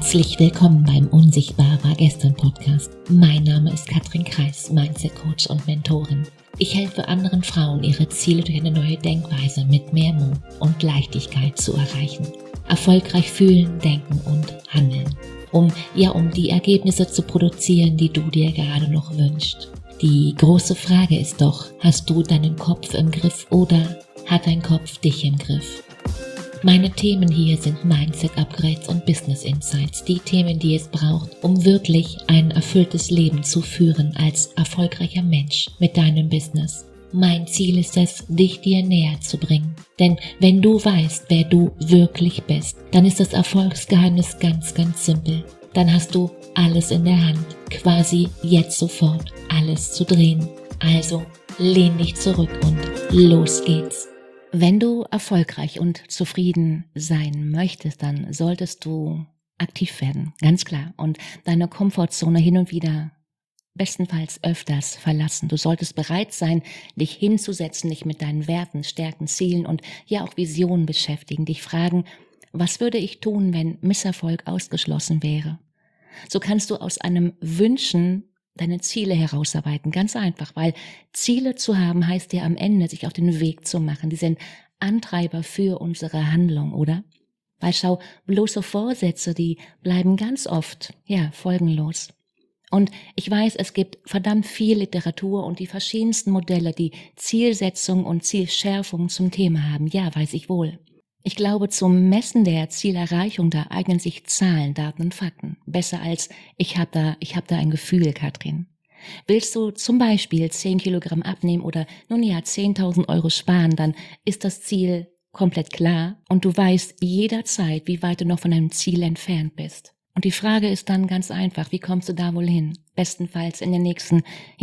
Herzlich willkommen beim Unsichtbar war gestern Podcast. Mein Name ist Katrin Kreis, Mindset Coach und Mentorin. Ich helfe anderen Frauen, ihre Ziele durch eine neue Denkweise mit mehr Mut und Leichtigkeit zu erreichen. Erfolgreich fühlen, denken und handeln. Um die Ergebnisse zu produzieren, die du dir gerade noch wünschst. Die große Frage ist doch, hast du deinen Kopf im Griff oder hat dein Kopf dich im Griff? Meine Themen hier sind Mindset-Upgrades und Business-Insights, die Themen, die es braucht, um wirklich ein erfülltes Leben zu führen als erfolgreicher Mensch mit deinem Business. Mein Ziel ist es, dich dir näher zu bringen. Denn wenn du weißt, wer du wirklich bist, dann ist das Erfolgsgeheimnis ganz, ganz simpel. Dann hast du alles in der Hand, quasi jetzt sofort alles zu drehen. Also lehn dich zurück und los geht's. Wenn du erfolgreich und zufrieden sein möchtest, dann solltest du aktiv werden, ganz klar. Und deine Komfortzone hin und wieder, bestenfalls öfters, verlassen. Du solltest bereit sein, dich hinzusetzen, dich mit deinen Werten, Stärken, Zielen und auch Visionen beschäftigen. Dich fragen, was würde ich tun, wenn Misserfolg ausgeschlossen wäre? So kannst du aus einem Wünschen deine Ziele herausarbeiten. Ganz einfach, weil Ziele zu haben heißt ja am Ende, sich auf den Weg zu machen. Die sind Antreiber für unsere Handlung, oder? Weil schau, bloße Vorsätze, die bleiben ganz oft, folgenlos. Und ich weiß, es gibt verdammt viel Literatur und die verschiedensten Modelle, die Zielsetzung und Zielschärfung zum Thema haben. Ja, weiß ich wohl. Ich glaube, zum Messen der Zielerreichung, da eignen sich Zahlen, Daten und Fakten. Besser als ich hab da ein Gefühl, Katrin. Willst du zum Beispiel 10 Kilogramm abnehmen oder 10.000 Euro sparen, dann ist das Ziel komplett klar und du weißt jederzeit, wie weit du noch von deinem Ziel entfernt bist. Und die Frage ist dann ganz einfach, wie kommst du da wohl hin? Bestenfalls in den nächsten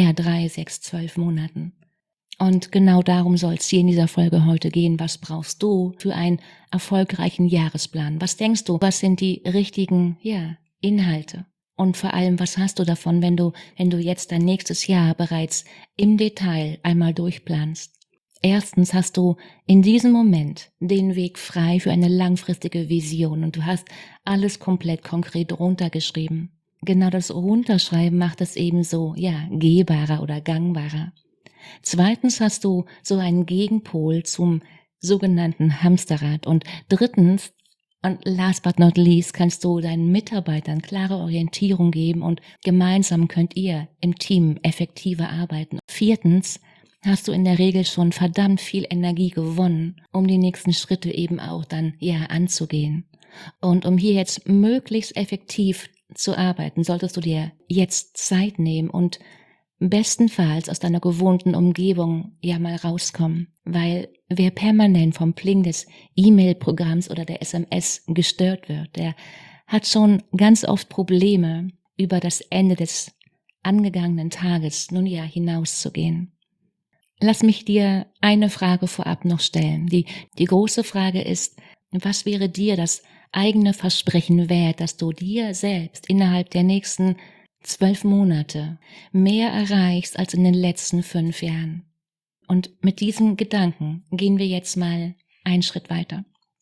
3, 6, 12 Monaten. Und genau darum soll es hier in dieser Folge heute gehen. Was brauchst du für einen erfolgreichen Jahresplan? Was denkst du, was sind die richtigen, Inhalte? Und vor allem, was hast du davon, wenn du jetzt dein nächstes Jahr bereits im Detail einmal durchplanst? Erstens hast du in diesem Moment den Weg frei für eine langfristige Vision und du hast alles komplett konkret runtergeschrieben. Genau das Runterschreiben macht es eben so, gehbarer oder gangbarer. Zweitens hast du so einen Gegenpol zum sogenannten Hamsterrad. Und drittens, und last but not least, kannst du deinen Mitarbeitern klare Orientierung geben und gemeinsam könnt ihr im Team effektiver arbeiten. Viertens, hast du in der Regel schon verdammt viel Energie gewonnen, um die nächsten Schritte eben auch dann anzugehen. Und um hier jetzt möglichst effektiv zu arbeiten, solltest du dir jetzt Zeit nehmen und bestenfalls aus deiner gewohnten Umgebung mal rauskommen, weil wer permanent vom Pling des E-Mail-Programms oder der SMS gestört wird, der hat schon ganz oft Probleme, über das Ende des angegangenen Tages hinauszugehen. Lass mich dir eine Frage vorab noch stellen. Die große Frage ist, was wäre dir das eigene Versprechen wert, dass du dir selbst innerhalb der nächsten 12 Monate mehr erreichst als in den letzten 5 Jahren. Und mit diesem Gedanken gehen wir jetzt mal einen Schritt weiter.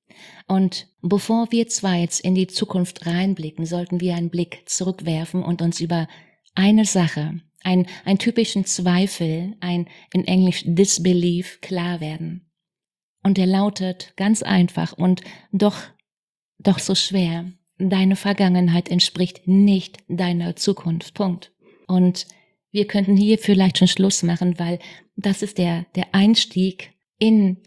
Und bevor wir zwar jetzt in die Zukunft reinblicken, sollten wir einen Blick zurückwerfen und uns über eine Sache, einen typischen Zweifel, ein in Englisch Disbelief, klar werden. Und der lautet ganz einfach und doch so schwer: Deine Vergangenheit entspricht nicht deiner Zukunft. Punkt. Und wir könnten hier vielleicht schon Schluss machen, weil das ist der Einstieg in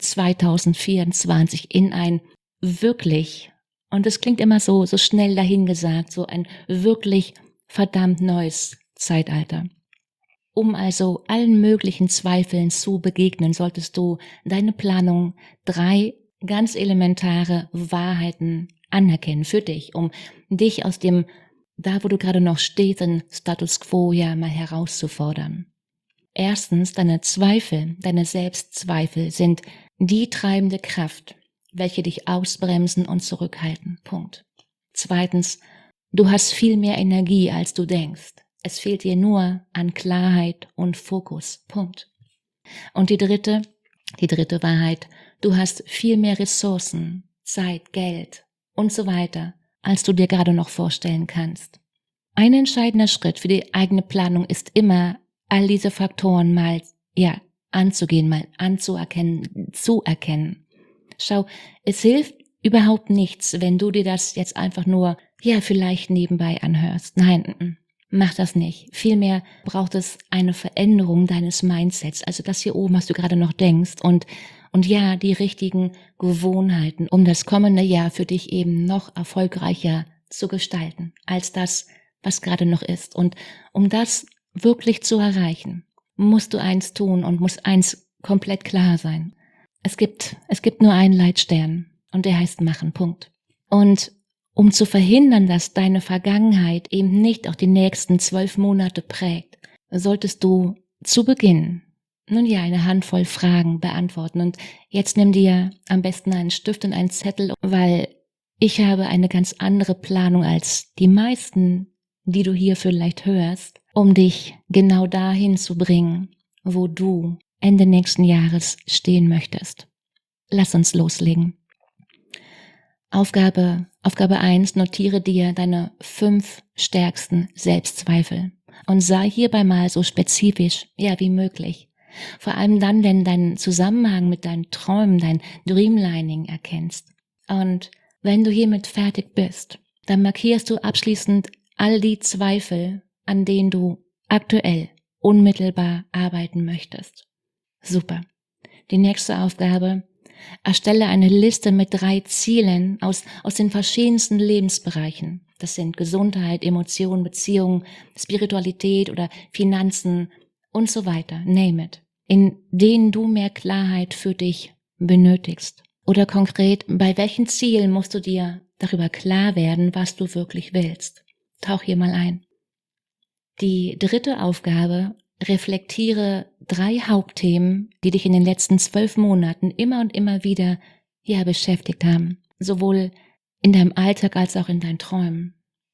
2024 in ein wirklich, und es klingt immer so schnell dahingesagt, so ein wirklich verdammt neues Zeitalter. Um also allen möglichen Zweifeln zu begegnen, solltest du deine Planung 3 ganz elementare Wahrheiten anerkennen für dich, um dich aus dem, da wo du gerade noch stehst, den Status Quo mal herauszufordern. Erstens, deine Zweifel, deine Selbstzweifel sind die treibende Kraft, welche dich ausbremsen und zurückhalten. Punkt. Zweitens, du hast viel mehr Energie, als du denkst. Es fehlt dir nur an Klarheit und Fokus. Punkt. Und die dritte Wahrheit, du hast viel mehr Ressourcen, Zeit, Geld und so weiter, als du dir gerade noch vorstellen kannst. Ein entscheidender Schritt für die eigene Planung ist immer, all diese Faktoren mal, anzugehen, mal anzuerkennen, zu erkennen. Schau, es hilft überhaupt nichts, wenn du dir das jetzt einfach nur, vielleicht nebenbei anhörst. Nein, mach das nicht. Vielmehr braucht es eine Veränderung deines Mindsets, also das hier oben, was du gerade noch denkst und die richtigen Gewohnheiten, um das kommende Jahr für dich eben noch erfolgreicher zu gestalten, als das, was gerade noch ist. Und um das wirklich zu erreichen, musst du eins tun und muss eins komplett klar sein. Es gibt nur einen Leitstern und der heißt Machen, Punkt. Und um zu verhindern, dass deine Vergangenheit eben nicht auch die nächsten 12 Monate prägt, solltest du zu Beginn eine Handvoll Fragen beantworten. Und jetzt nimm dir am besten einen Stift und einen Zettel, weil ich habe eine ganz andere Planung als die meisten, die du hier vielleicht hörst, um dich genau dahin zu bringen, wo du Ende nächsten Jahres stehen möchtest. Lass uns loslegen. Aufgabe 1, notiere dir deine 5 stärksten Selbstzweifel und sei hierbei mal so spezifisch, wie möglich. Vor allem dann, wenn dein Zusammenhang mit deinen Träumen, dein Dreamlining erkennst. Und wenn du hiermit fertig bist, dann markierst du abschließend all die Zweifel, an denen du aktuell unmittelbar arbeiten möchtest. Super. Die nächste Aufgabe: Erstelle eine Liste mit 3 Zielen aus den verschiedensten Lebensbereichen. Das sind Gesundheit, Emotionen, Beziehungen, Spiritualität oder Finanzen und so weiter. Name it. In denen du mehr Klarheit für dich benötigst. Oder konkret, bei welchen Zielen musst du dir darüber klar werden, was du wirklich willst. Tauch hier mal ein. Die dritte Aufgabe: Reflektiere 3 Hauptthemen, die dich in den letzten 12 Monaten immer und immer wieder beschäftigt haben. Sowohl in deinem Alltag als auch in deinen Träumen.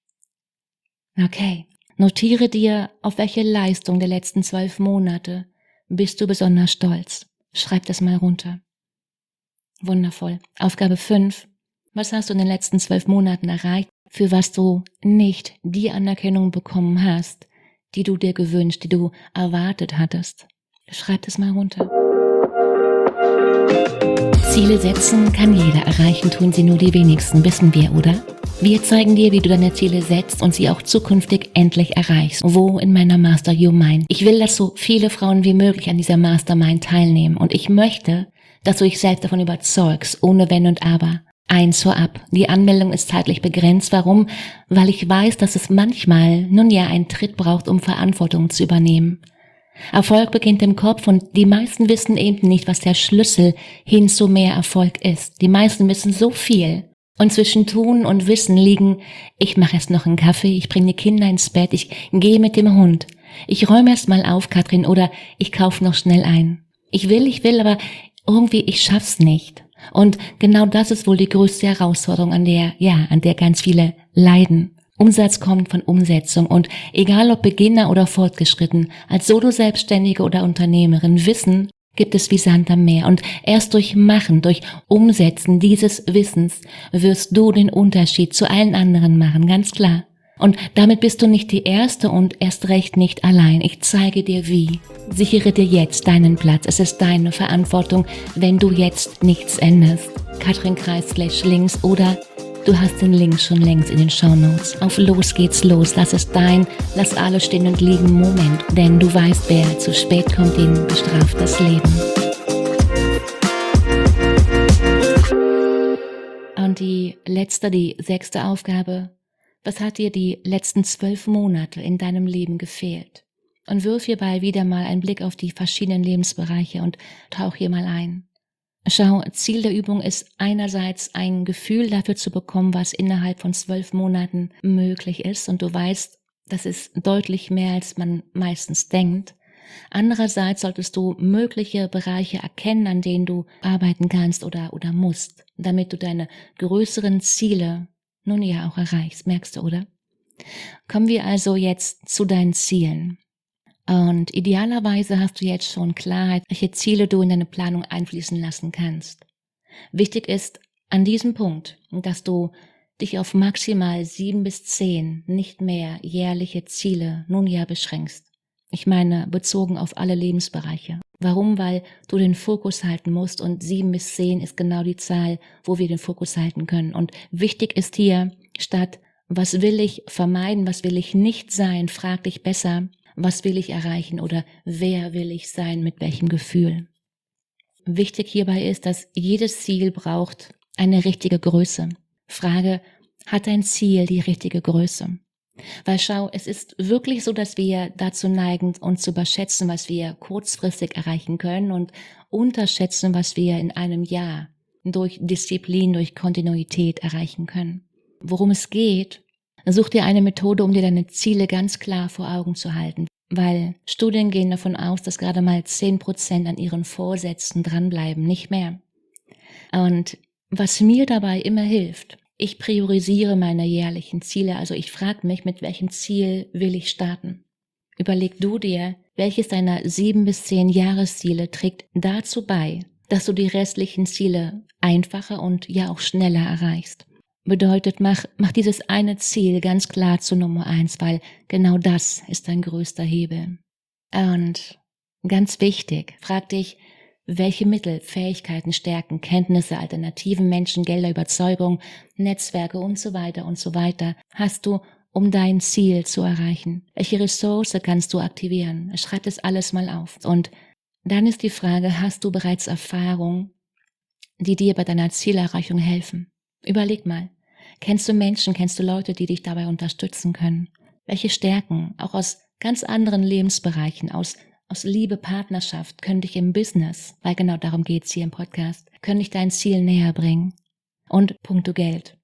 Okay, notiere dir, auf welche Leistung der letzten 12 Monate bist du besonders stolz. Schreib das mal runter. Wundervoll. Aufgabe 5. Was hast du in den letzten 12 Monaten erreicht, für was du nicht die Anerkennung bekommen hast, die du dir gewünscht, die du erwartet hattest? Schreib das mal runter. Ziele setzen kann jeder, erreichen tun sie nur die wenigsten, wissen wir, oder? Wir zeigen dir, wie du deine Ziele setzt und sie auch zukünftig endlich erreichst. Wo? In meiner Master Your Mind. Ich will, dass so viele Frauen wie möglich an dieser Mastermind teilnehmen und ich möchte, dass du dich selbst davon überzeugst, ohne Wenn und Aber. Eins vorab: Die Anmeldung ist zeitlich begrenzt. Warum? Weil ich weiß, dass es manchmal, einen Tritt braucht, um Verantwortung zu übernehmen. Erfolg beginnt im Kopf und die meisten wissen eben nicht, was der Schlüssel hin zu mehr Erfolg ist. Die meisten wissen so viel. Und zwischen Tun und Wissen liegen: ich mache erst noch einen Kaffee, ich bringe die Kinder ins Bett, ich gehe mit dem Hund, ich räume erst mal auf, Katrin, oder ich kaufe noch schnell ein. Ich will, aber irgendwie, ich schaff's nicht. Und genau das ist wohl die größte Herausforderung, an der ganz viele leiden. Umsatz kommt von Umsetzung und egal ob Beginner oder fortgeschritten, als Solo-Selbstständige oder Unternehmerin, Wissen gibt es wie Sand am Meer und erst durch Machen, durch Umsetzen dieses Wissens wirst du den Unterschied zu allen anderen machen, ganz klar. Und damit bist du nicht die Erste und erst recht nicht allein. Ich zeige dir wie. Sichere dir jetzt deinen Platz. Es ist deine Verantwortung, wenn du jetzt nichts änderst. Katrin.Kreis/links oder du hast den Link schon längst in den Shownotes. Auf los geht's los. Das ist dein Lass alles stehen und liegen Moment. Denn du weißt, wer zu spät kommt, den bestraft das Leben. Und die 6. Aufgabe: Was hat dir die letzten 12 Monate in deinem Leben gefehlt? Und wirf hierbei wieder mal einen Blick auf die verschiedenen Lebensbereiche und tauch hier mal ein. Schau, Ziel der Übung ist einerseits ein Gefühl dafür zu bekommen, was innerhalb von 12 Monaten möglich ist. Und du weißt, das ist deutlich mehr, als man meistens denkt. Andererseits solltest du mögliche Bereiche erkennen, an denen du arbeiten kannst oder musst, damit du deine größeren Ziele auch erreichst, merkst du, oder? Kommen wir also jetzt zu deinen Zielen. Und idealerweise hast du jetzt schon Klarheit, welche Ziele du in deine Planung einfließen lassen kannst. Wichtig ist an diesem Punkt, dass du dich auf maximal 7 bis 10, nicht mehr, jährliche Ziele nun ja beschränkst. Ich meine, bezogen auf alle Lebensbereiche. Warum? Weil du den Fokus halten musst und 7 bis 10 ist genau die Zahl, wo wir den Fokus halten können. Und wichtig ist hier, statt was will ich vermeiden, was will ich nicht sein, frag dich besser, was will ich erreichen oder wer will ich sein, mit welchem Gefühl. Wichtig hierbei ist, dass jedes Ziel braucht eine richtige Größe. Frage, hat dein Ziel die richtige Größe? Weil schau, es ist wirklich so, dass wir dazu neigen, uns zu überschätzen, was wir kurzfristig erreichen können und unterschätzen, was wir in einem Jahr durch Disziplin, durch Kontinuität erreichen können. Worum es geht, such dir eine Methode, um dir deine Ziele ganz klar vor Augen zu halten. Weil Studien gehen davon aus, dass gerade mal 10% an ihren Vorsätzen dranbleiben, nicht mehr. Und was mir dabei immer hilft, ich priorisiere meine jährlichen Ziele, also ich frage mich, mit welchem Ziel will ich starten. Überleg du dir, welches deiner 7 bis 10 Jahresziele trägt dazu bei, dass du die restlichen Ziele einfacher und ja auch schneller erreichst. Bedeutet, mach dieses eine Ziel ganz klar zu Nummer 1, weil genau das ist dein größter Hebel. Und ganz wichtig, frag dich, welche Mittel, Fähigkeiten, Stärken, Kenntnisse, Alternativen, Menschen, Gelder, Überzeugung, Netzwerke und so weiter hast du, um dein Ziel zu erreichen? Welche Ressource kannst du aktivieren? Schreib das alles mal auf. Und dann ist die Frage, hast du bereits Erfahrung, die dir bei deiner Zielerreichung helfen? Überleg mal. Kennst du Menschen, kennst du Leute, die dich dabei unterstützen können? Welche Stärken, auch aus ganz anderen Lebensbereichen, aus Liebe, Partnerschaft, können dich im Business, weil genau darum geht's hier im Podcast, können dich dein Ziel näher bringen? Und puncto Geld.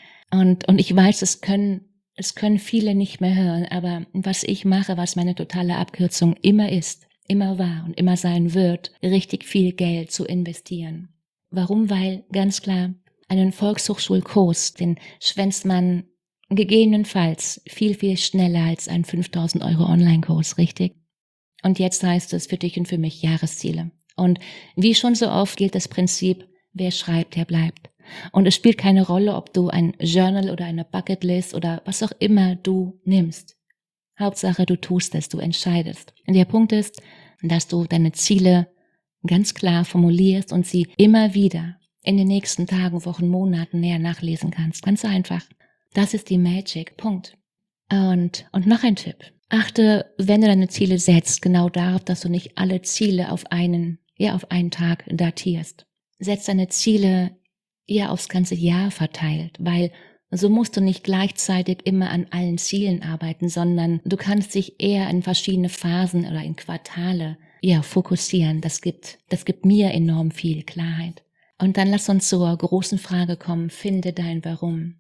Und ich weiß, es können viele nicht mehr hören, aber was ich mache, was meine totale Abkürzung immer ist, immer war und immer sein wird, richtig viel Geld zu investieren. Warum? Weil, ganz klar, einen Volkshochschulkurs, den schwänzt man gegebenenfalls viel, viel schneller als einen 5.000 € Online-Kurs, richtig? Und jetzt heißt es für dich und für mich Jahresziele. Und wie schon so oft gilt das Prinzip, wer schreibt, der bleibt. Und es spielt keine Rolle, ob du ein Journal oder eine Bucketlist oder was auch immer du nimmst. Hauptsache, du tust es, du entscheidest. Und der Punkt ist, dass du deine Ziele ganz klar formulierst und sie immer wieder in den nächsten Tagen, Wochen, Monaten näher nachlesen kannst. Ganz einfach. Das ist die Magic. Punkt. Und noch ein Tipp. Achte, wenn du deine Ziele setzt, genau darauf, dass du nicht alle Ziele auf einen Tag datierst. Setz deine Ziele eher aufs ganze Jahr verteilt, weil so musst du nicht gleichzeitig immer an allen Zielen arbeiten, sondern du kannst dich eher in verschiedene Phasen oder in Quartale fokussieren. Das gibt mir enorm viel Klarheit. Und dann lass uns zur großen Frage kommen, finde dein Warum.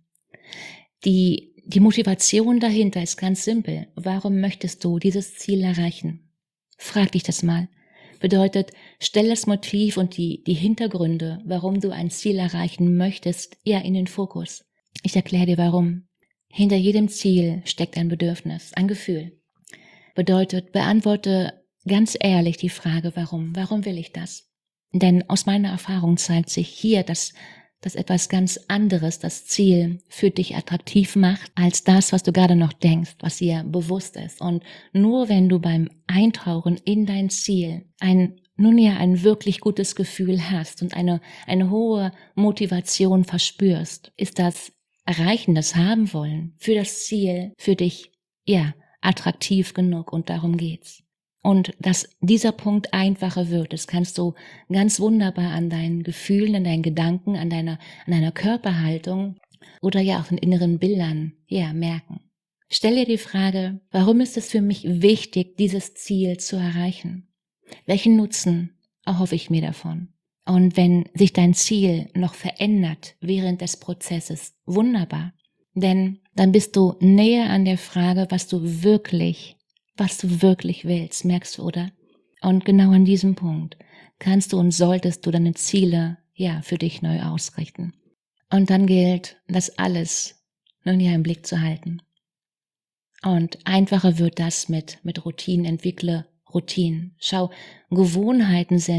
Die Motivation dahinter ist ganz simpel. Warum möchtest du dieses Ziel erreichen? Frag dich das mal. Bedeutet, stell das Motiv und die Hintergründe, warum du ein Ziel erreichen möchtest, in den Fokus. Ich erkläre dir warum. Hinter jedem Ziel steckt ein Bedürfnis, ein Gefühl. Bedeutet, beantworte ganz ehrlich die Frage, warum? Warum will ich das? Denn aus meiner Erfahrung zeigt sich hier, dass etwas ganz anderes das Ziel für dich attraktiv macht, als das, was du gerade noch denkst, was dir bewusst ist. Und nur wenn du beim Eintauchen in dein Ziel ein wirklich gutes Gefühl hast und eine hohe Motivation verspürst, ist das Erreichen, das Haben wollen für das Ziel für dich, attraktiv genug, und darum geht's. Und dass dieser Punkt einfacher wird, das kannst du ganz wunderbar an deinen Gefühlen, an deinen Gedanken, an deiner Körperhaltung oder auch in inneren Bildern, merken. Stell dir die Frage, warum ist es für mich wichtig, dieses Ziel zu erreichen? Welchen Nutzen erhoffe ich mir davon? Und wenn sich dein Ziel noch verändert während des Prozesses, wunderbar. Denn dann bist du näher an der Frage, was du wirklich willst, merkst du, oder? Und genau an diesem Punkt kannst du und solltest du deine Ziele, für dich neu ausrichten. Und dann gilt, das alles im Blick zu halten. Und einfacher wird das mit Routinen, entwickle Routinen. Schau, Gewohnheiten sind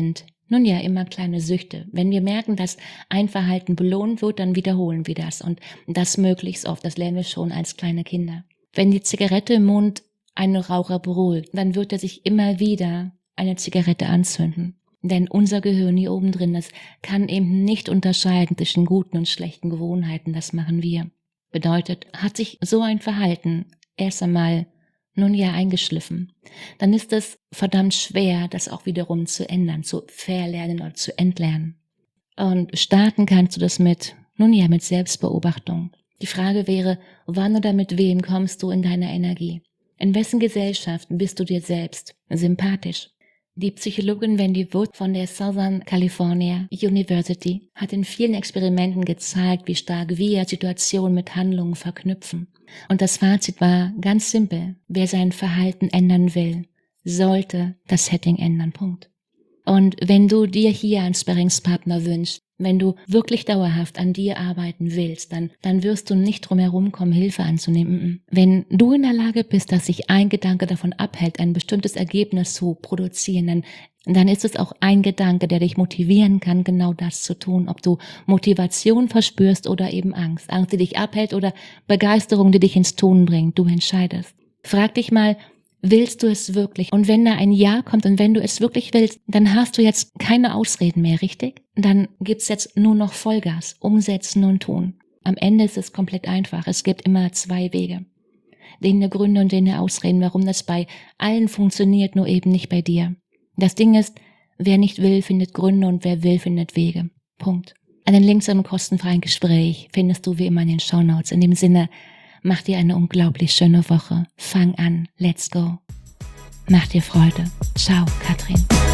Nun ja, immer kleine Süchte. Wenn wir merken, dass ein Verhalten belohnt wird, dann wiederholen wir das und das möglichst oft. Das lernen wir schon als kleine Kinder. Wenn die Zigarette im Mund einen Raucher beruhigt, dann wird er sich immer wieder eine Zigarette anzünden. Denn unser Gehirn hier oben drin, das kann eben nicht unterscheiden zwischen guten und schlechten Gewohnheiten. Das machen wir. Bedeutet, hat sich so ein Verhalten erst einmal eingeschliffen, dann ist es verdammt schwer, das auch wiederum zu ändern, zu verlernen oder zu entlernen. Und starten kannst du das mit Selbstbeobachtung. Die Frage wäre, wann oder mit wem kommst du in deiner Energie? In wessen Gesellschaft bist du dir selbst sympathisch? Die Psychologin Wendy Wood von der Southern California University hat in vielen Experimenten gezeigt, wie stark wir Situationen mit Handlungen verknüpfen. Und das Fazit war ganz simpel. Wer sein Verhalten ändern will, sollte das Setting ändern. Punkt. Und wenn du dir hier einen Sparringspartner wünschst, wenn du wirklich dauerhaft an dir arbeiten willst, dann wirst du nicht drum herum kommen, Hilfe anzunehmen. Wenn du in der Lage bist, dass sich ein Gedanke davon abhält, ein bestimmtes Ergebnis zu produzieren, dann ist es auch ein Gedanke, der dich motivieren kann, genau das zu tun. Ob du Motivation verspürst oder eben Angst. Angst, die dich abhält oder Begeisterung, die dich ins Tun bringt. Du entscheidest. Frag dich mal, willst du es wirklich? Und wenn da ein Ja kommt und wenn du es wirklich willst, dann hast du jetzt keine Ausreden mehr, richtig? Dann gibt's jetzt nur noch Vollgas, umsetzen und tun. Am Ende ist es komplett einfach. Es gibt immer zwei Wege. Den Gründe und den Ausreden, warum das bei allen funktioniert, nur eben nicht bei dir. Das Ding ist, wer nicht will, findet Gründe und wer will, findet Wege. Punkt. Einen Link zu einem kostenfreien Gespräch findest du wie immer in den Shownotes. In dem Sinne, mach dir eine unglaublich schöne Woche. Fang an. Let's go. Mach dir Freude. Ciao, Katrin.